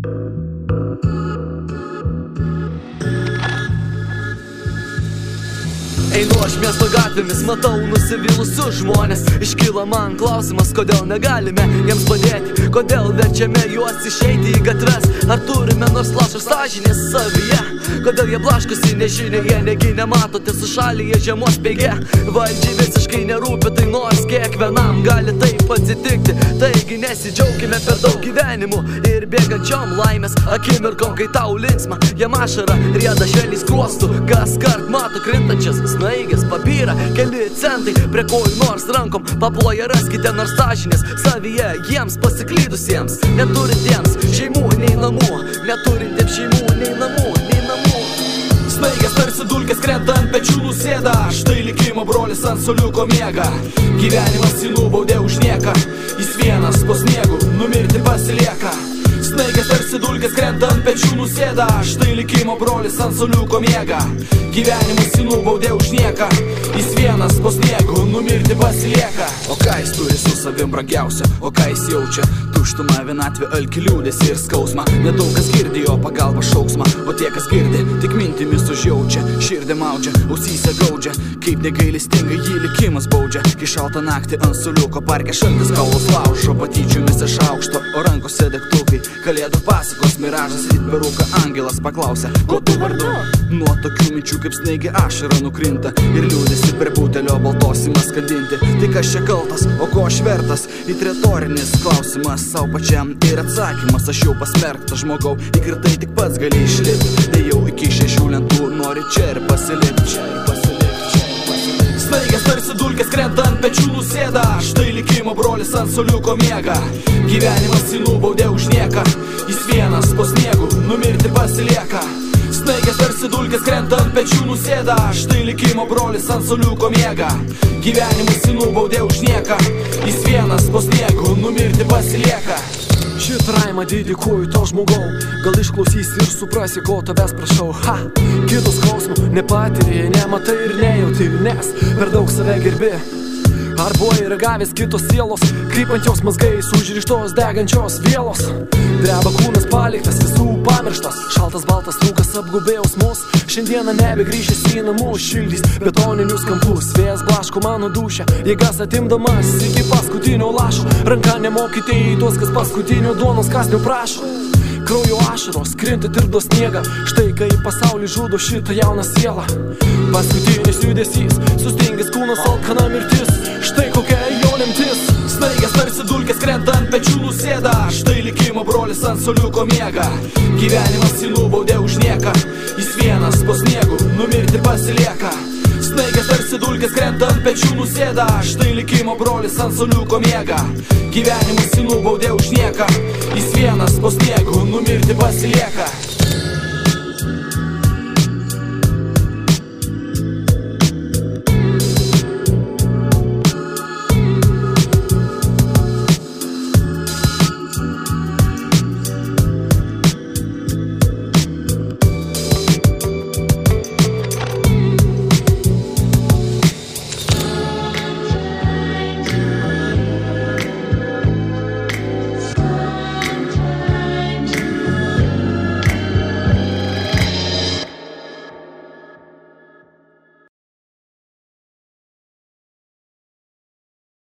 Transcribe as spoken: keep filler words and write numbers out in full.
Einu aš miesto gatvėmis, matau nusivylusius žmonės. Iškyla man klausimas, kodėl negalime jiems padėti, kodėl verčiame juos išeiti į gatves. Ar turime nors lašą sąžinės savyje, kodėl jie blaškosi nežinia, jie negi nematote su šalyje žiemos bėge. Valdžiai visiškai nerūpi, tai nors kiekvienam gali taip atsitikti. Taigi nesidžiaukime per daug gyvenimų ir bėgančiom laimės akimirkom, kai tau linksma. Jam ašara rieda švelniai skruostų, kas kart mato krintančias snaigės, papyrą, keli centai prie kojų nors rankom paploja. Raskite nors sąžinės savyje jiems pasiklydusiems, neturintiems šeimų nei namų, neturintiems šeimų nei namų, nei namų. Snaigės tarsi dulkės krenta ant pečių nusėda, štai likimo brolis ant suoliuko miega. Gyvenimas jį nubaudė už nieką, jis vienas po sniegu numirti pasilieka. Snaigės tarsi dulkės krenta ant pečių nusėda, štai likimo brolis ant suoliuko miega. Gyvenimas jį nubaudė už nieką, jis vienas po sniegu numirti pasilieka. O ką jis turi su savim brangiausia, o ką jis jaučia? Tuštumą, vienatvę, alkį, liūdesį ir skausmą. Nedaug kas girdi jo pagalbą šauksmą, o tie kas girdi tik mintimis užjaučia. Širdį maudžia, ausyse gaudžia, kaip negailestingai jį likimas baudžia. Kai šaltą naktį ant suoliuko parke šaltis kaulus laužo, patyčiomis iš aukšto, o rankose degtukai. Kalėdų pasakos miražas, ryt peruka angelas paklausia, kuo tu vardu? Nuo tokių minčių kaip snaigė ašara nukrinta ir liūdėsi per butelio baltos ima skandinti. Tai kas čia kaltas, o ko aš vertas? It retorinis klausimas sau pačiam ir atsakymas, aš jau pasmerktas žmogau, įkritai tik pats gali išlipti. Dėjau iki šešių lentų, nori čia ir pasilikti, čia ir pasilikti, čia ir pasilikti. Snaigės tarsi dulkės krenta ant pečių nusėda, štai likimo brolis ant suoliuko miega. Gyvenimas jį nubaudė už nieką, jis vienas po sniegu numirti pasilieka. Snaigės tarsi dulkės krenta ant pečių nusėda, štai likimo brolis ant suoliuko miega. Gyvenimas jį nubaudė už nieką, jis vienas po sniegu numirti pasilieka. Šitą raimą dedikuoju to žmogau, gal išklausysi ir suprasi, ko tavęs prašau. Ha, kitos skausmų nepatiri, nematai ir nejauti, nes per daug save gerbi. Ar buvai ragavęs kitos sielos, krypant jos mazgais užrištos degančios vielos. Dreba kūnas paliktas, visų pamirštas, šaltas baltas rūkas apgubė jausmus. Šiandieną nebegrįžęs į namus, šildys betoninius kampus. Vėjas blaško mano dūšią, jėgas atimdamas iki paskutinio lašo. Ranka nemokite į tuos, kas paskutinio duonos kąsnio prašo. Kraujo ašaros krinta tirpdo sniegą, štai kai pasaulį žudo šitą jauną sielą. Paskutinis judesys, sustingęs kūnas alkana mirtis, štai kokia jo lemtis. Snaigės tarsi dulkės krenta ant pečių nusėda, štai likimo brolis ant suoliuko miega. Gyvenimas jį nubaudė už nieką, jis vienas po sniegu numirti pasilieka. Snaigės tarsi dulkės krenta ant pečių nusėda, štai likimo brolis ant suoliuko miega. Gyvenimas jį nubaudė už nieką, jis vienas po sniegu numirti pasilieka.